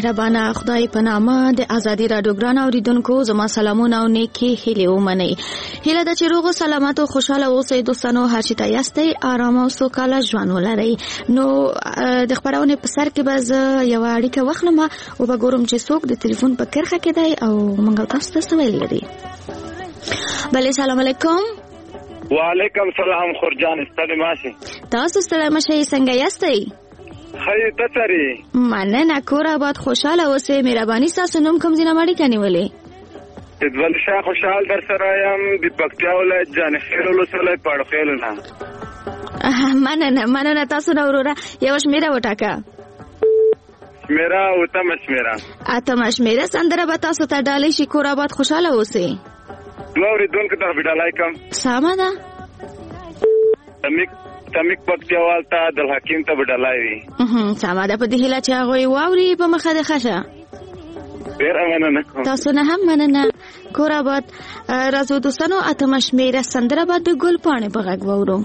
مهربانه خدای په نامه د ازادي راډیو ګران اوریدونکو زما سلامونه او نیکی هیله ومنئ. هیله ده چې روغ سلامت او خوشاله اوسئ دوستانو، هر چېرته یاستئ آرام او سوکاله ژوند ولرئ. نو د خبرونې په سر کې به زه یوه اړیکه واخلم او به ګورم چې څوک د تلیفون په کرښه کې دی او موږ تاسو ته څه ویل لري. بله سلام علیکم. وعلیکم سلام خورجان، ستړي ماشي. تاسو ستړي ماشي، څنګه یاستئ؟ خیر ته سری مننه، کور آباد خوشاله اوسئ. مهرباني ستاسو نوم کوم ځای نه اړیکه نیولې؟ دول شاه خوشحال در سره یم د پکتیا ولایت جانخیل ولسوالۍ پاړخیل نه. مننه تاسو نه وروره. یو شمیره وټاکه. شمیره اتمه شمیره سندره به تاسو ته ډالۍ شي. کور آباد خوشاله اوسئ. دوه اوریدونکو ته ډالۍ کوم. سمه ده. تمیک پکتیاوال ته عبد الحکیم ته ډالۍ وي. سمه ده. په دې هیله چې هغوی واوري په مخه د ښه. ډېره مننه. تاسو نه هم مننه. کور آباد. راځو دوستانو، اتمه شمیره سندره به د ګل پاڼې په غږ واورو.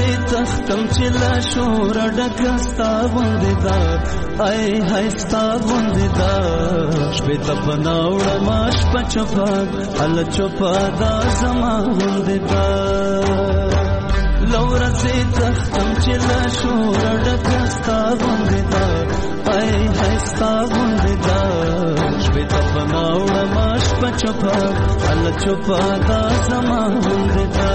لورځي تختم چې لا شور ډکستا غوندې دا ای هستا غوندې دا شپې ته بناوړه ماش پچپا ال چپا دا زما غوندې دا لورځي تختم چې لا شور ډکستا غوندې دا ای هستا غوندې دا شپې ته بناوړه ماش پچپا ال چپا دا زما غوندې دا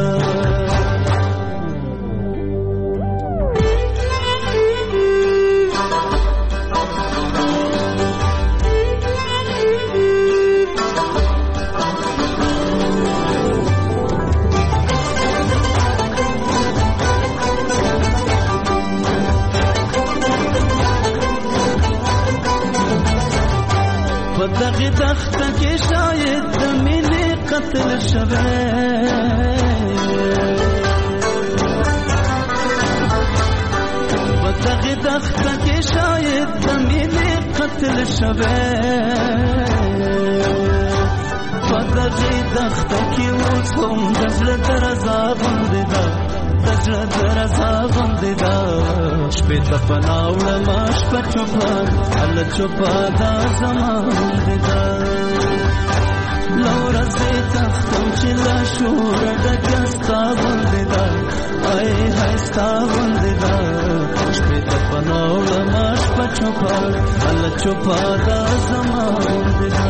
دغه تخت کې شاید د مینې قتل شوه دغه تخت کې شاید د مینې قتل شوه دغه تخت کې اوس هم د زړه درزا باندې دا د زړه درزا باندې دا شپې ته پناوړه ماش په چوپا ال چوپا دا زما باندې دا لورځي تختم چې لا شور ډکستا باندې دا ای هستا باندې دا شپې ته پناوړه ماش په چوپا ال چوپا دا زما باندې دا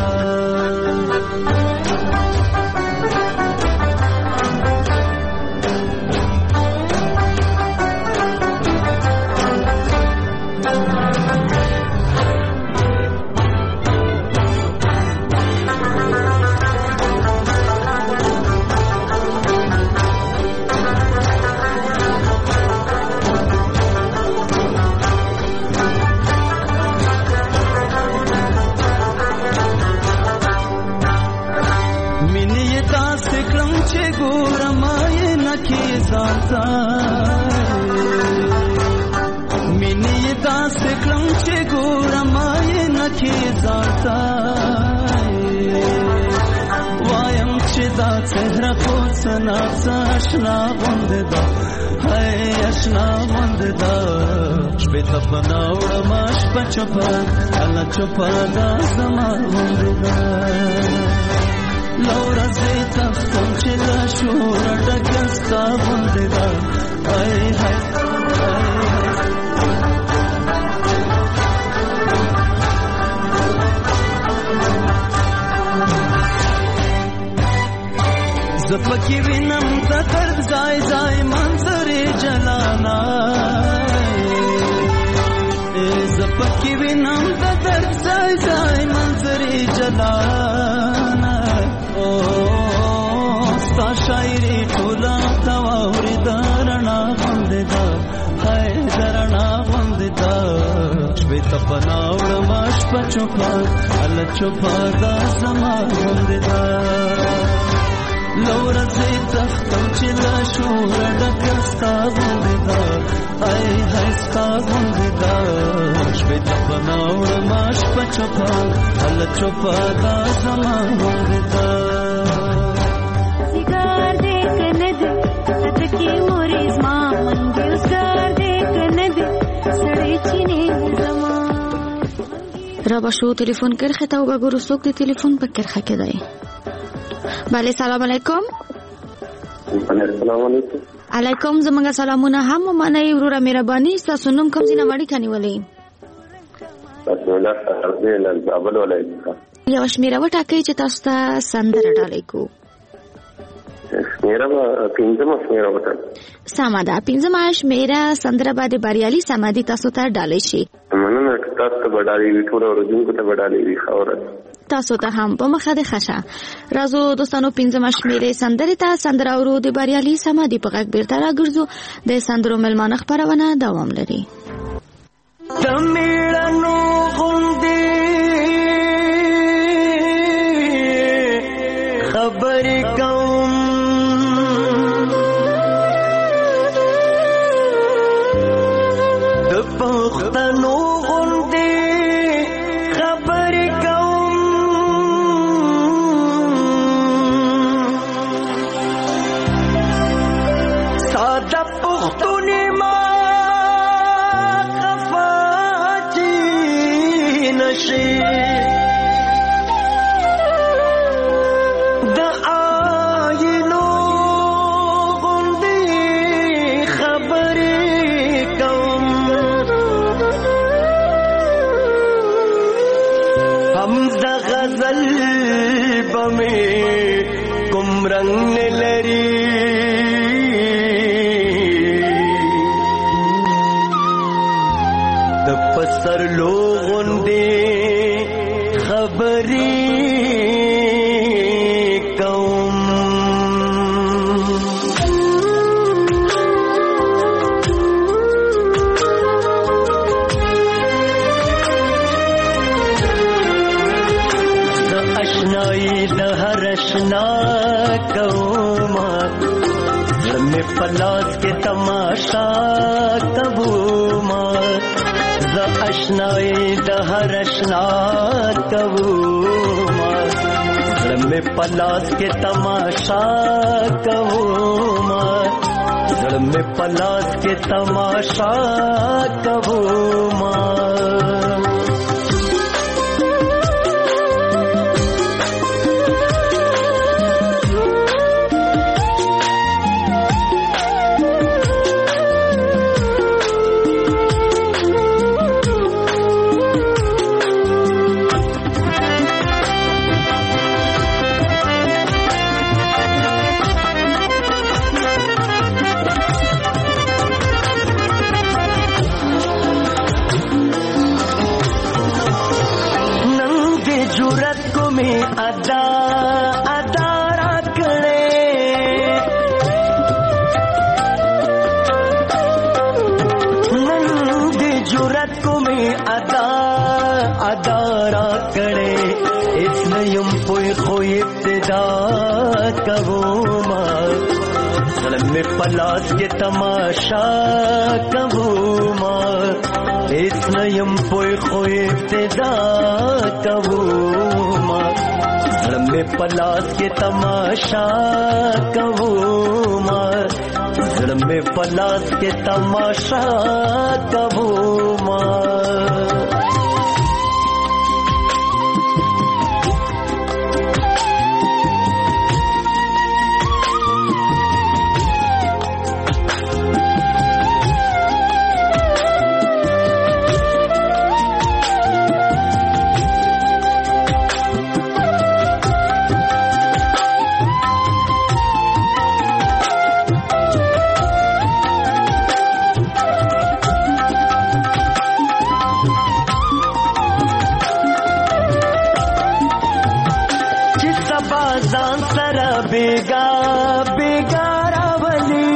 مینې داسې کړم چې ګورم یې نکې ځانته وایم چې دا څهره خو څه ناڅه اشنا غوندې ده هی اشنا غوندې ده شپې ته بناوړه ماش په چوپه الله چوپه دا زما غوندې ده لورځي تختم چې لا شور ډکستا غوندې ده ای هی زپکی وینم د درد ځای ځای منظرې جلانا زپکی وینم د درد ځای ځای منظرې جلانا او ستا شاعري ټوله تواورې درنا غوندې ده هی درنا غوندې ده شپې ته پناوړه ماش په چوپا ال چوپا دا زما غوندې ده لورځي تختم چې لا شور ډکستا غوندې ده ای هستا غوندې ده شپې ته پناوړه ماش په چوپا ال چوپا دا زما غوندې ده سیګار دې کنه دې تدکی مورې زما منګي سیګار دې کنه دې سړې چینه زما را باشو تلیفون کرخه تا وګورو څوک د تلیفون په کرخه کې دی بله سلام علیکم السلام علیکم علیکم زمونږ سلامونه هم ومنئ وروره مهرباني ستاسو نوم کوم ځای نه اړیکه نیولې یوه شمېره وټاکئ چې تاسو ته سندره ډالۍ کوو سمه ده پنځمه شمېره سندره به د بریالي سمدي تاسو ته ډالۍ شي مننه تاسو ته به ډالۍ وي ټولو اورېدونکو ته به ډالۍ وي ښه ورځ تاسو ته هم په مخه د ښه راځو دوستانو پنځمه شمېرې سندرې ته سندره اورو د بریالي سمدي په غږ بیرته راګرځو د سندرو مېلمانه خپرونه دوام لري د میړنو غوندې خبرې کوم د پښتنو غوندې خبرې کوم ساده پختونی ما خفاتی نشی د آینو غندی خبری کوم حمز غزل بمی کم رنگ لری د پسر لوغون دی خبری کوم د اشنائی د هر اشنا کوما زمه پلاس کے تماشا کبوما ز اشنائی د هر اشنا کبوما زمه پلاس کے تماشا کبوما زمه پلاس کے تماشا کبوما ادا ادا راکڑے نند جرت کو میں ادا ادا راکڑے اس نیم پوئی خوئی ابتدا کبوما ظلم میں پلاس کے تماشا کبوما اس نیم پوئی خوئی ابتدا کبوما ظلم میں پلاس کے تماشا کبوما ظلم میں پلاس کے تماشا کبوما بیگا بیگا راولی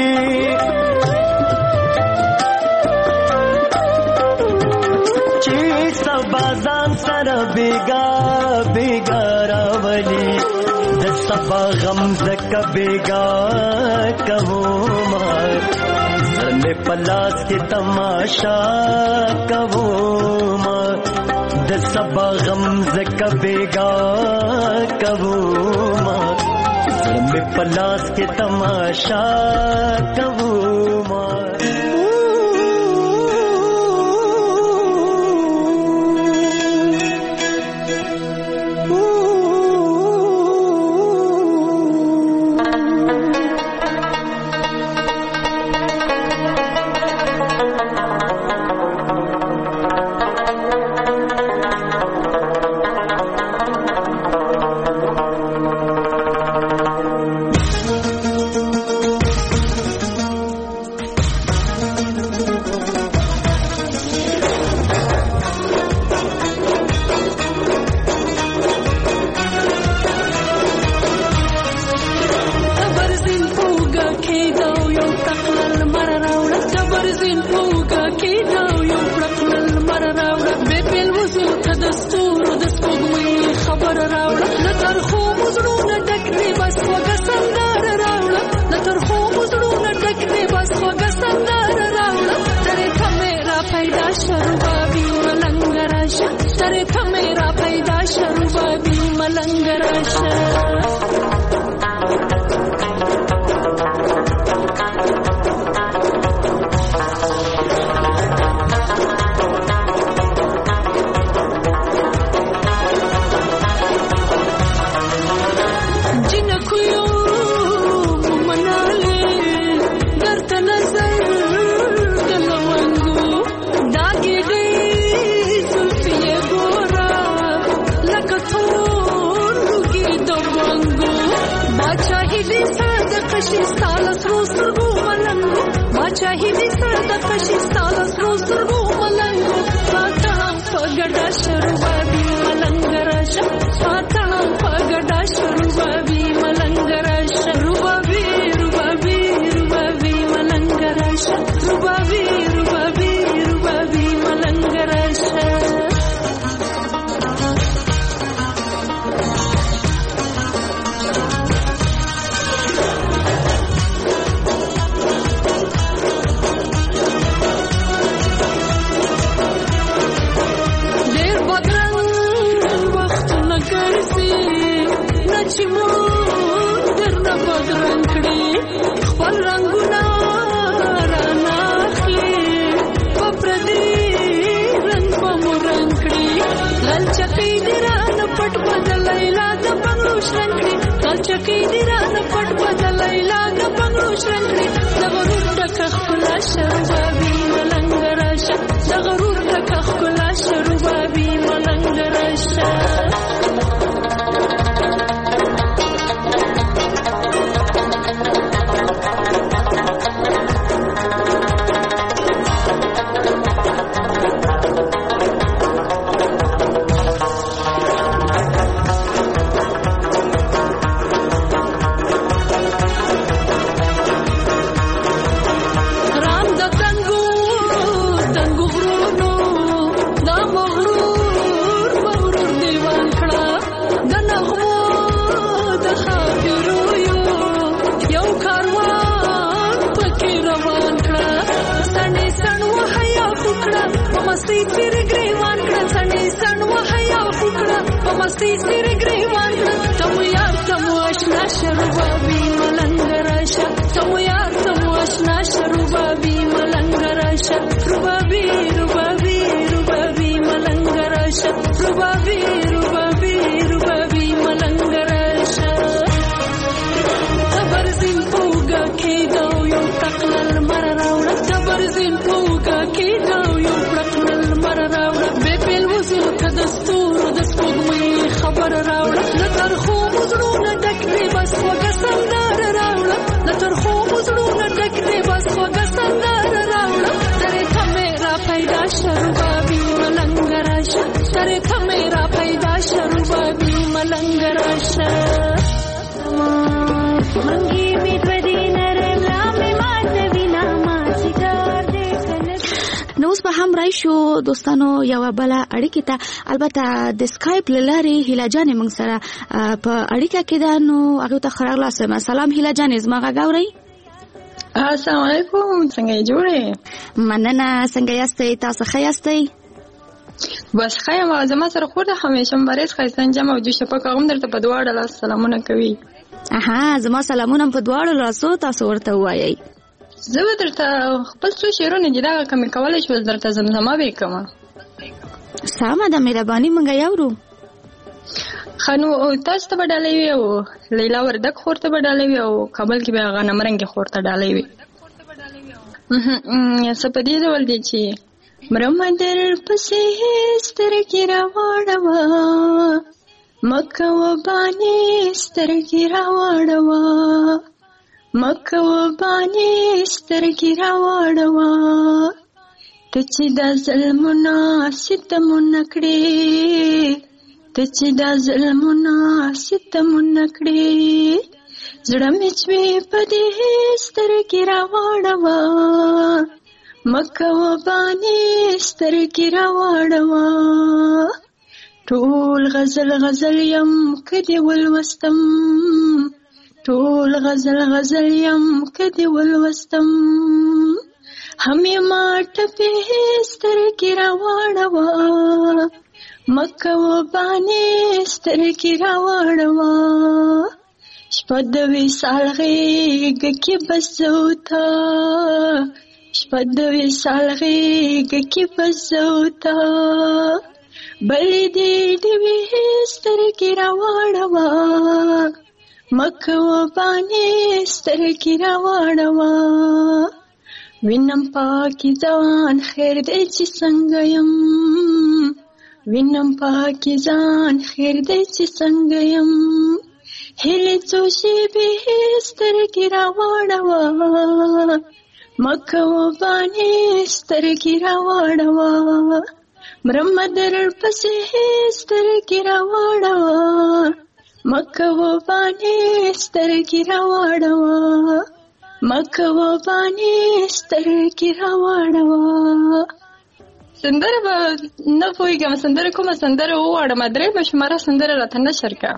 چی سبازان سر بیگا بیگا راولی د سبا غمزک بیگا کبوما زن پلاس کی تماشا کبوما د سبا غمزک بیگا کبوما میں پلاس کے تماشا کبوما سره د قشي ستاله سرو سترګو ملنګو پاته هم په ګډه شروبابي ملنګ راشه پاته هم په ګډه شروبابي ملنګ راشه روبابي روبابي روبابي ملنګ راشه روبابي روبابي روبابي ملنګ راشه چې مون درنه بدرنګ کړي خپل رنګونه راناخلي په پردي رنګ په مو رنګ کړي غلچکۍ دې رانه پټ بدلۍ لا د بنګړو شرنګ کړي غلچکۍ دې رانه پټ بدلۍ لا د بنګړو شرنګ کړي د غرور ډکه ښکلا شروبابي ملنګ راشه د غرور ډکه ښکلا شروبابي ملنګ راشه مستي تیر گریوان کړه څنډې څنډ وهیا وکړه په مستي تیر گریوان کړه تمو یار تمو آشنا شروبابي ملنګ راشه تمو یار تمو آشنا شروبابي ملنګ راشه روبابي روبابي روبابي ملنګ راشه روبابي روبابي روبابي ملنګ راشه خبر زین پوګه کېدو یو تقلل مر راوړه خبر زین پوګه کېدو یو دستورو د سپوږمۍ خبر راوړه د ترخو مزړونه ډک دی بس خوږه سندره راوړه د ترخو مزړونه ډک دی بس خوږه سندره راوړه درې ته مې را پیدا شروبابي ملنګ راشه درې ته مې را پیدا شروبابي ملنګ راشه منګي مې دوه دي نرم لا مې ماته وینا ما شکار دې نو اوس به هم راشو دوستانو یو بل اړیکه ته البته د اسکایپ لارې هیله جانې موږ سره په اړیکه کې ده نو هغه ته خیر لاسم سلام هیله جانې زما غاوري السلام علیکم څنګه جوړې مننه څنګه یاستئ تاسو ښه یاستئ بس خیر ما زما سره خو د همیشه مبارز خیسان جمع او جو شپه کوم درته په دواړه لاس سلامونه کوي زما سلامونه په دواړه لاسو تاسو ورته وایي زه به درته خپل څو شعرونه دي دا کمی کولی شول درته زمزمه به کومه سمه ده مهرباني موږ یاورو ښه نو تاسو ته به ډالۍ وي او لیلا وردک خور ته به ډالۍ وي او کابل کې به غنم رنګې خور ته ډالۍ وي څه په دې ډول دی چې مرمه در پسې سترګې راواړوه مکه وبانې سترګې راواړوه مکه وبانې سترګې راواړوه ته چې دا ظلمونه ستمونه کړې ته چې دا ظلمونه ستمونه کړې زړه مې چې په دې سترګې راواړوه مکه وبانې سترګې راواړوه ټول غزل غزل یم که دې ولوستم ټول غزل غزل یم که دې ولوستم همې ما ټپې سترګې راواړوه مکه وبانې سترګې راواړوه شپه د وصال غېږه کې بس زه وته شپه د وصال غېږه کې بس زه وته بلې دې ډېوې سترګې راواړوه مکه وبانې سترګې راواړوه وینم پاکیزان خیر دی چې څنګه یم وینم پاکیزان خیر دی چې څنګه یم هیلې څو شېبې سترګې راواړوه مکه وبانی سترګې راوړوه مرمه در پسې سترګې راوړوه مکه وبانی سترګې راوړوه مکه وبانی سترګې راوړوه. سندره به نه پوهېږم سندره کومه سندره وواړم درېیمه شماره سندره راته نشر کړه.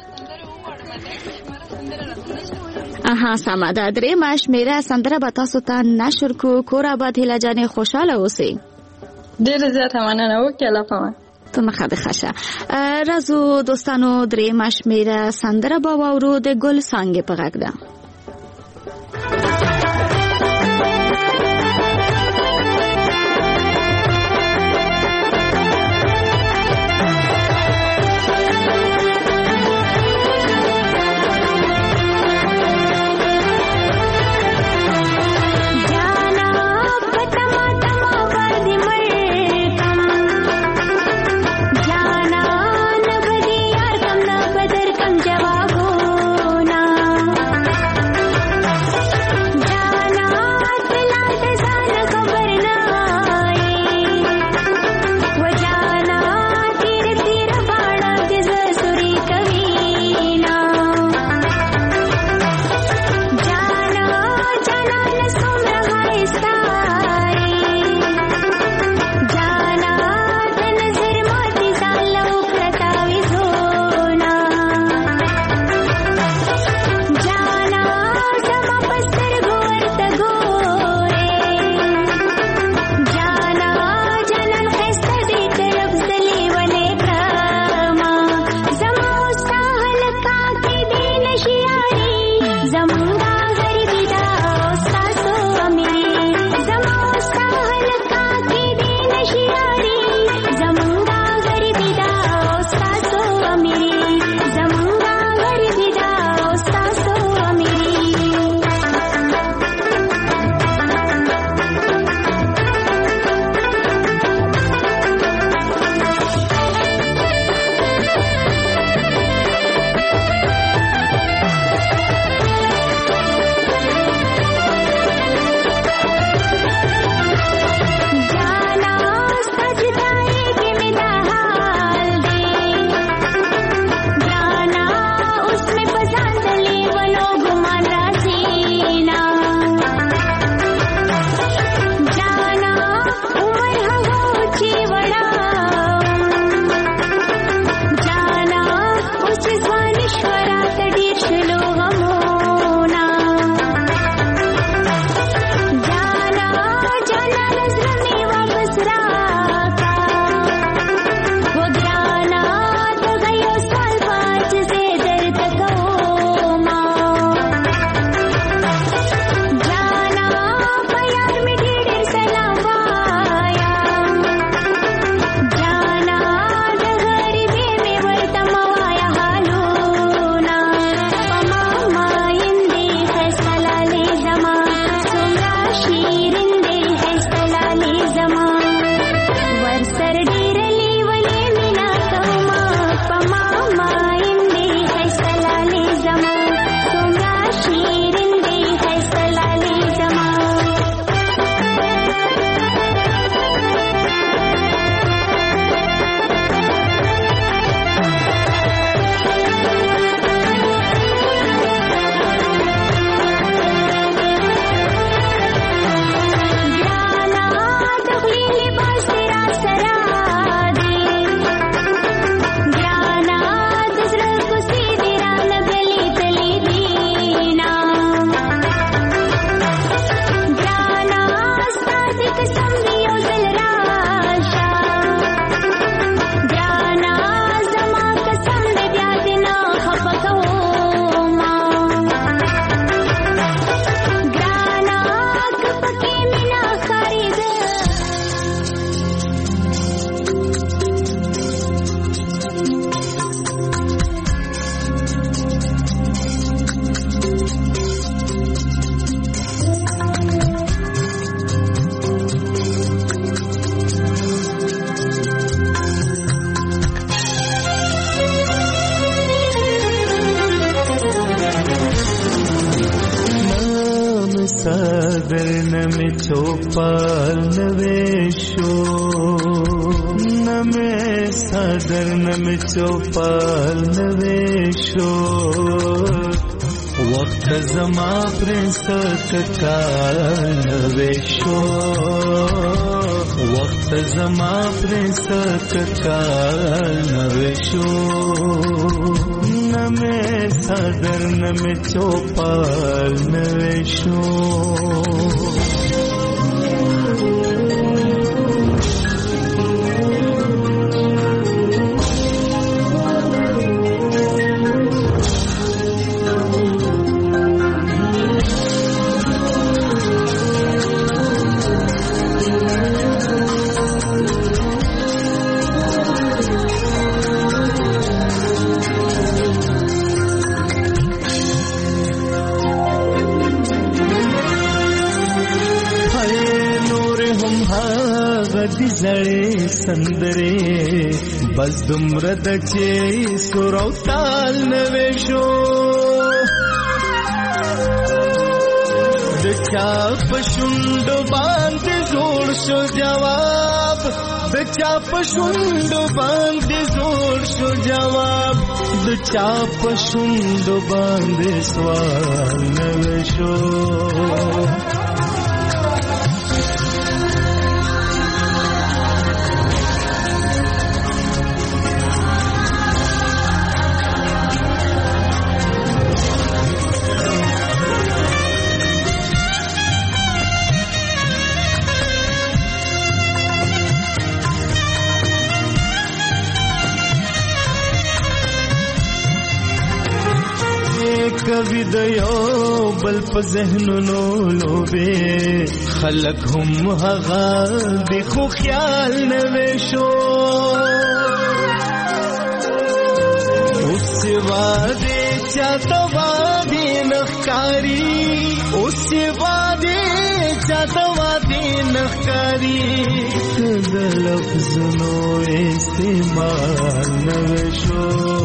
اها سمه ده درېیمه شمېره سندره به تاسو ته نشر کړو. کور آباد هیله جانې خوشحاله اوسئ. ډېره زیاته مننه وکړې الله پامان تو مخه بخشه. راځو دوستانو درېیمه شمېره سندره به واورو د ګل څانګې په غږ ده. چوپال نویشو نمی صدر نمی چوپال نویشو وقت زما پرست کال نویشو وقت زما پرست کال نویشو نمی صدر نمی چوپال نویشو زړې سندرې بس دومره د چې سور او تال نوې شو د چا په شونډو باندې جوړ شو جواب د چا په شونډو باندې جوړ شو جواب د چا په شونډو باندې سوال نوې شو کبھی دیو بل په ذهنونو لوبه خلق هم هغه د خو خیال نوې شو اوس وادي چاته وادي نخکاری اوس وادي چاته وادي نخکاری د لفظونو استعمال نوې شو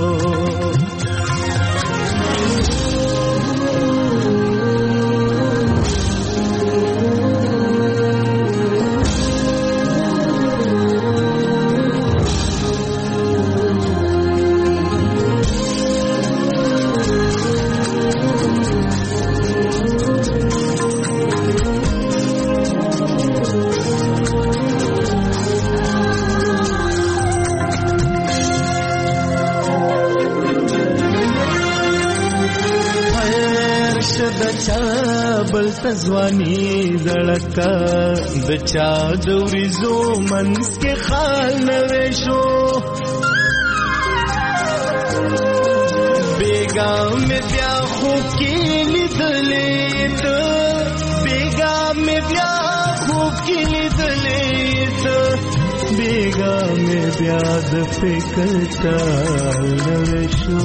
بل تزوانی دړکا د چا دوریزو منس کې خال نوې شو بیگا مې بیا خو کې لیدلې ته بیگا مې بیا خو کې لیدلې ته بیگا مې بیا د فکر تال نوې شو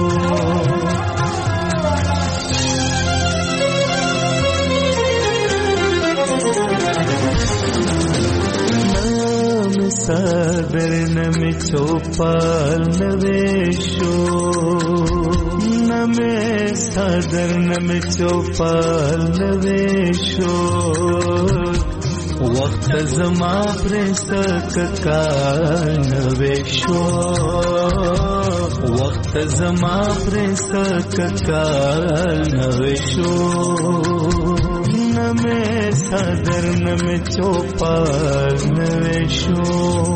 صدر نمی چوپال نویشو نمی صدر نمی چوپال نویشو وقت زما پرست کال نویشو وقت زما پرست کال نویشو نمی صدر نمی چوپال نویشو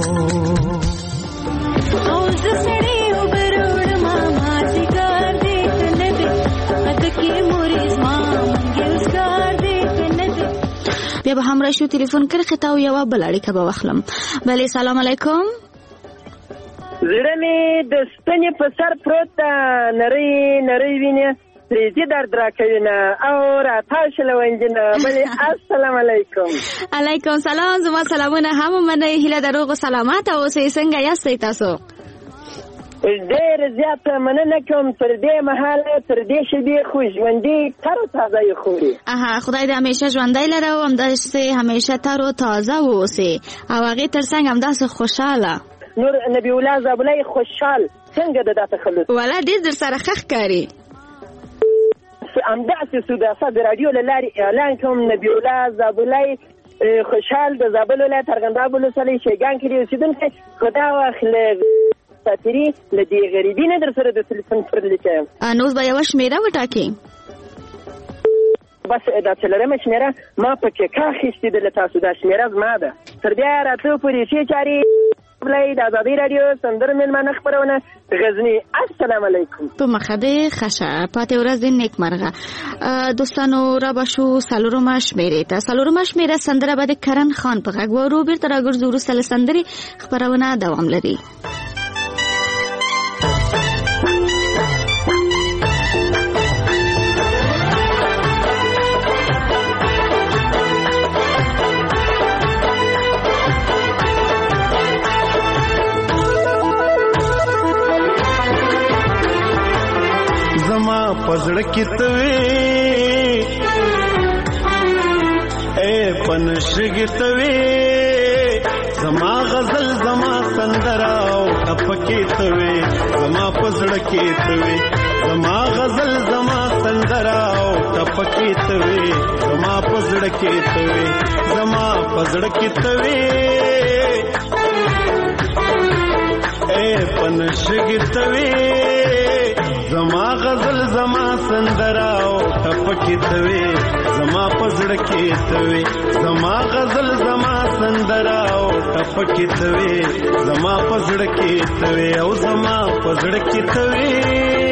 اوز سڑی اوبروڑ ماما سکار دیکھ ندی ادکی موریز مامنگی اسکار دیکھ ندی بیا به هم راشو تلیفون کرخه تا و یوا بلاړی که به واخلم. بله سلام علیکم. زړه مې د ستنې په سر پروت ده نری نری وینې ریزی درد را کوي نه او راتاو شله ونجنه بلې السلام علیکم. علیکم سلام. زما سلامونه هم منئ. هیله د روغ و سلامت اوسئ. څنګه یاستئ تاسو؟ ډېر زیاته مننه کوم. تر دې مهاله تر دې شیبې خو ژوندي تر و تازه یې خوري. خدای دې همیشه ژوندی لره او همداسې همیشه تر و تازه واوسئ او هغې تر څنګ همداسې خوشحاله. نور نبی الله زابلی خوشحال څنګه د دا تخلص والا ډېر در سره ښه ښکاري. همداسې سو د رادیو له لارې اعلان کوم نبی الله زابلی خوشحال د زابل ولایت ارغنداب ولسوالۍ شیګان کې اوسېدونکی خدا واخله ساتري له دې غریبي نه در سره د تلیفون پر لیکم نو به یو شمیره وټاکي بس دا څلورمه شمیره ما پکې کاخېستې ده له تاسو دا شمیره زما ده تر بیا راته پورې ښې چارې د ازادي رادیو سندرو مېلمانه خپرونه غزني. السلام علیکم. په مخه دې ښه پاتې ورځ دې نیکمرغه. دوستانو را باشو څلورمه شمیرې ته. څلورمه شمیره سندره به د کرن خان په غږ واورو. بیرته راګرځو وروسته له سندرې خپرونه دوام لري. زما پزړه کې توي اے پنشګ توي زما غزل زما سندرا او ټپکې توي زما پزړه کې توي زما غزل زما سندرا او ټپکې توي زما پزړه کې توي زما پزړه کې توي اے پنشګ توي زما غزل زما سندرا او ټپکې توي زما پزړه کې توي زما غزل زما سندرا او ټپکې توي زما پزړه کې توي او زما پزړه کې توي.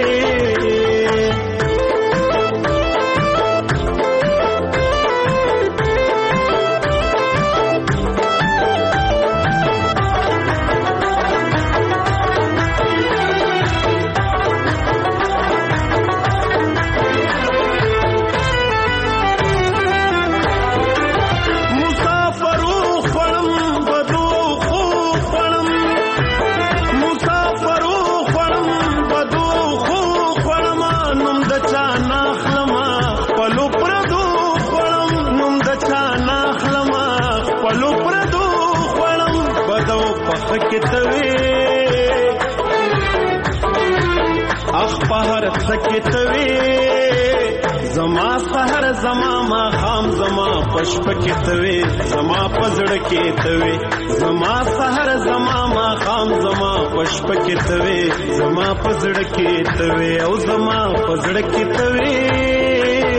اخبار سکتوي زما سحر زما ما خام زما پشپکتوي زما پزړه کېتوي زما سحر زما ما خام زما پشپکتوي زما پزړه کېتوي او زما پزړه کېتوي.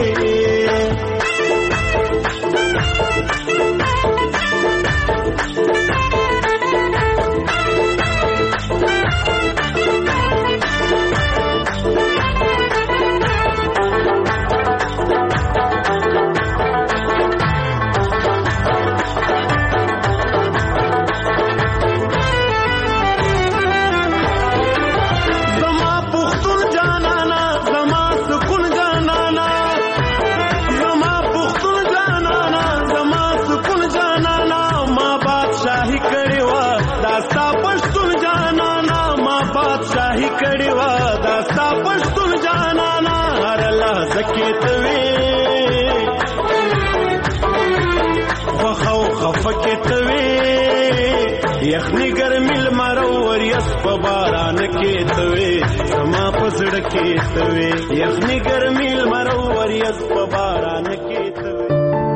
یخنی ګرمي لمرور یس په باران کې توي زما پزړه کې توي یخنی ګرمي لمرور یس په باران کې توي.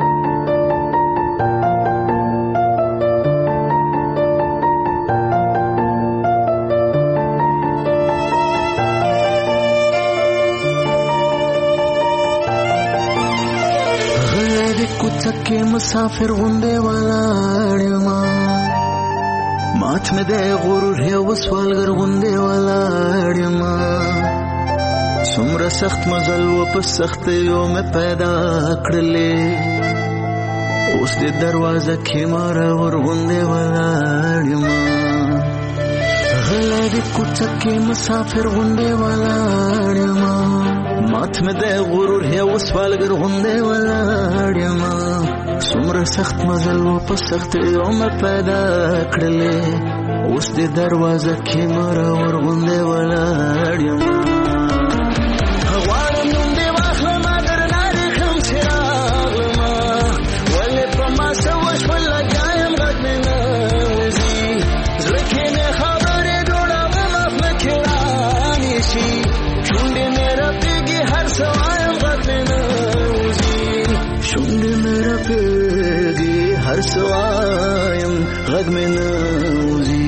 غیر کوڅه مسافر غوندې ولاړم مات مې د غرور یو سوالګر غوندې ولاړم څومره سخت مزل و په سختیو مې پیدا کړلې اوس د دروازه کې مارور غوندې ولاړم غلی د کوڅه کې مسافر غوندې ولاړم مات مې د غرور یو سوالګر غوندې ولاړم څومره سخت مزل و په سختیو مې پیدا کړلې اوس د دروازه کې مارور غوندې ولاړم غواړم نوم دې واخلم درنه دې کړم چې راغلمه ولې په ما څه وشول لګایم غږ مې نه وځي زړه کې مې خبرې جوړوم اف مې کې رانیسي شونډې مې رپېږي هر څه وایم غږ مې نه وځي شونډې مې رپېږي وایم غږ مې نه وځي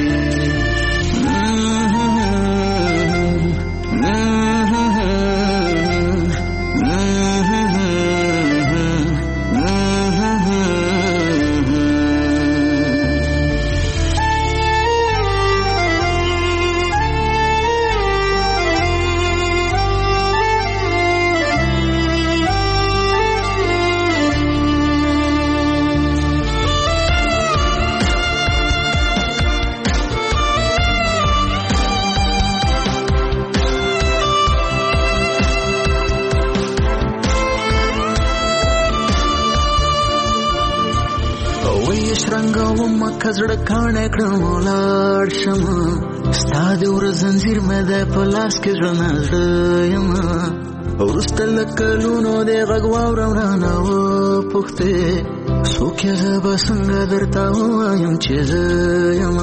کزړه کاڼه کړم ولاړ شم ستا د ور زنځیر مې د په لاس کې زړه زړه یم وروسته له کلونو د غږ واورم رانه وپوښتې څوک یې زه به څنګه درته ووایم چې زه یم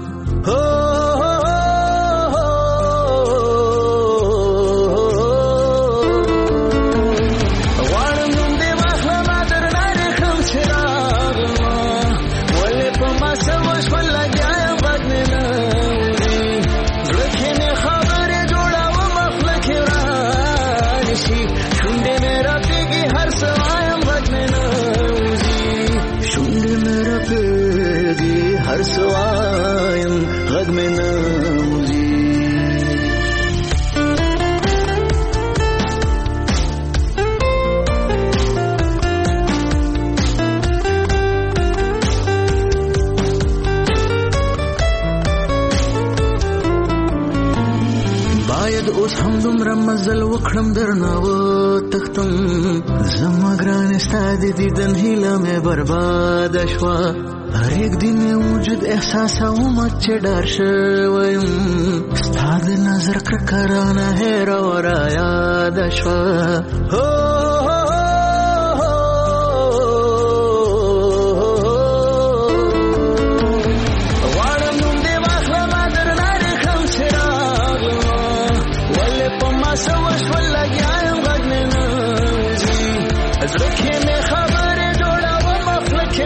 سوایم غږ مې نه وځي باید اوس هم دومره مزل وکړم درنه وتښتم زما ګرانې ستا د دیدن هیله مې برباده شوه هر یک دی می وجود احساسوم چې ډار شویم ستا د نظر کرکرانه هیره ورا یاد شوه غواړم نوم دې واخلمه درنه ریښم چې راغلمه ولې په ما څه وشول لګیا یم غږ مې نه وځي زړه کې مې خبرې جوړوم خوله کې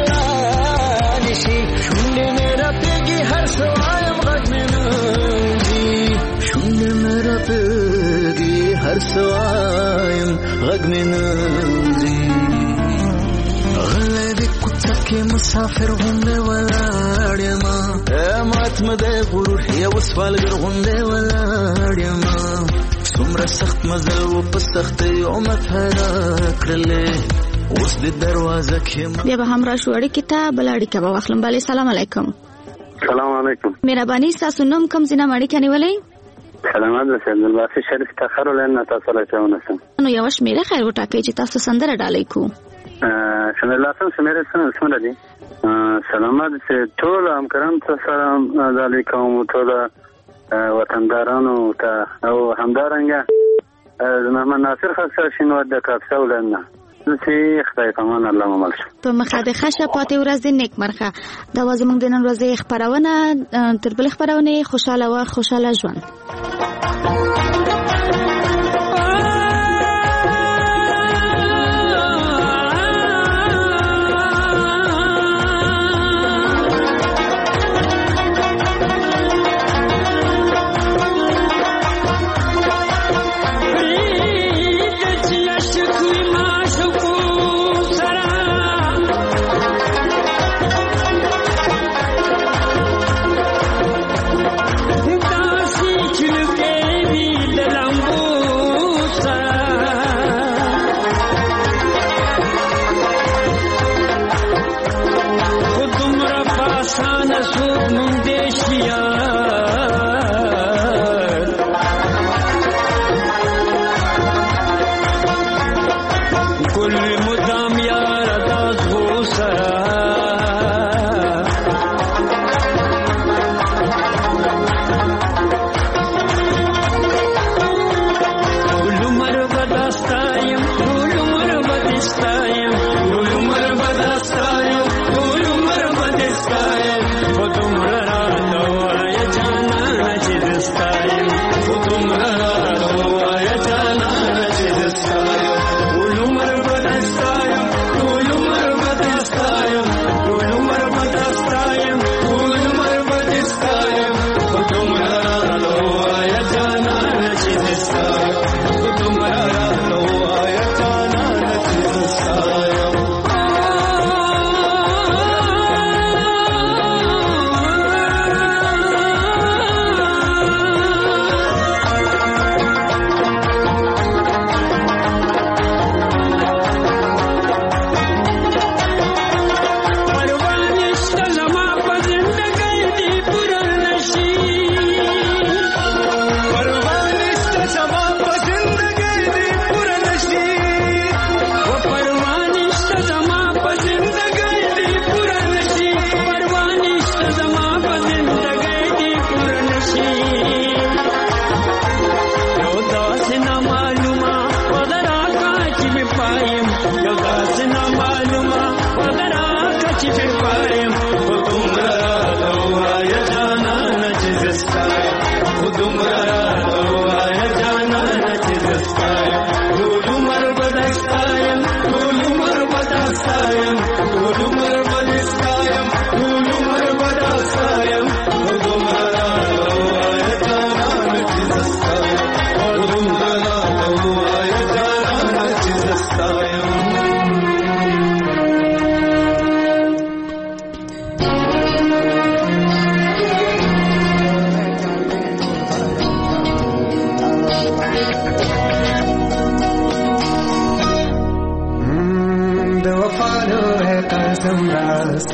شونډې مې رپېږي هر څه وایم غږ مې نه وځي شونډې مې رپېږي هر څه وایم غږ مې نه وځي غلی د کوڅه کې مسافر غوندې ولاړ یمه مات مې دی غرور یو سوالګر غوندې ولاړ یمه څومره سخت مزل و په سختیو مې پیدا کړلې اوس د دروازه کې بیا به هم راشو اړیکې ته بل اړیکه به واخلم. بله سلام علیکم. سلام علیکم. مهرباني ستاسو نوم کوم ځای نه اړیکه نیولئ؟ سلامات اوسئ. عبدالباسط شریف تخر ولایت تاسو له چاونه سم نو یو شمیره خیر وټاکئ چې تاسو سندره ډالۍ کو. شمیره لاسم شمیره څنګه دي؟ سلامات چې ټول همکاران ته سلام ډالۍ کوم ټول وطندارانو ته او همدارنګه محمد ناصر خاصه شنو د کاپسا ولنه چې خدای پامان الله ممل شو په مخه د خشه پاتې ورځ نیک مرخه دا و زموږ د نن ورځې خبرونه تر بل خبرونه خوشاله و خوشاله ژوند.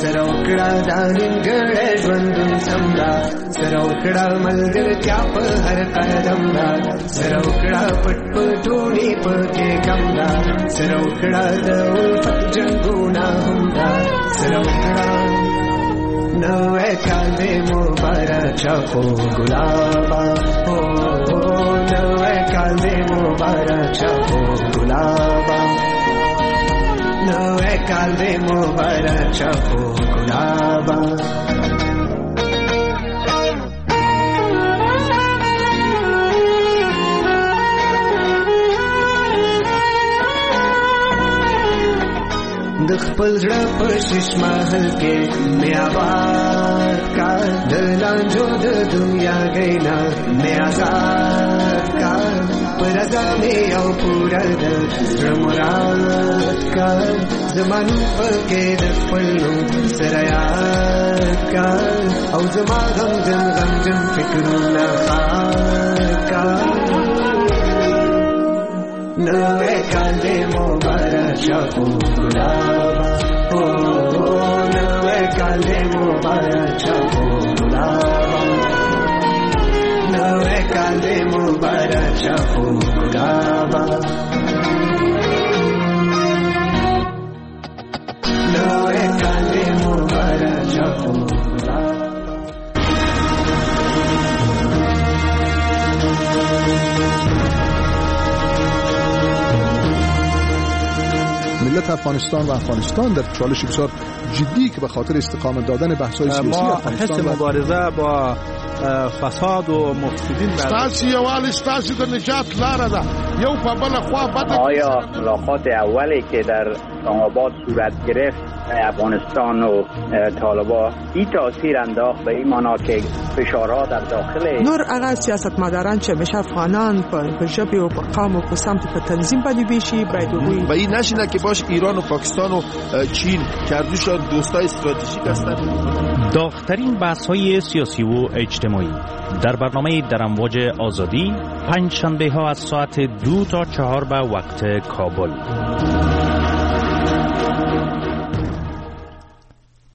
سره وکړه دا نیمګړی ژوندون سمدا سره وکړه ملګرتیا په هر قدم دا سره وکړه پټ پټونی پکې کم دا سره وکړه د الفت جنګونه هم دا سره وکړه نوې کال دې مبارک شو ګلابا هو نوې کال دې مبارک شو ګلابا نوې کال دې مبارک شو ګلابا د خپل زړه په شش محل کې مې آباد کا د لانجو د دنیا غینا مې آزاد کا پر ځمې او پورا د زړه مراد کا زمانو په کې د خپل سره یاد کا او زما غم جن فکرونه کا نوې کال دې مبارک شو ګلابا هو نوې کال دې مبارک شو ګلابا نوې کال دې مبارک شو ګلابا نوې کال دې مبارک شو ملت افغانستان و افغانستان در چالش بسیار جدی که به خاطر استقامت دادن بحث‌های سیاسی افغانستان حس مبارزه با فساد و مفسدین ستاسو یوال ستاسو د نجات لاره ده یو په بل خوا بده. آیا ملاقات اولی که در اسلام آباد صورت گرفت افغانستان و طالبان این تاثیر انداخت به این معنا که فشارها در داخل نور هغه سیاستمداران چې همیشه افغانان په ژبه او په قوم او په سمت په تنظیم باندې بیشي باید وي و این نشینه که باش ایران و پاکستان و چین که هردوشان دوستای استراتژیک هستند. داغ‌ترین بحث‌های سیاسی و اجتماعی در برنامه در امواج آزادی پنج شنبه ها از ساعت 2 تا 4 به وقت کابل.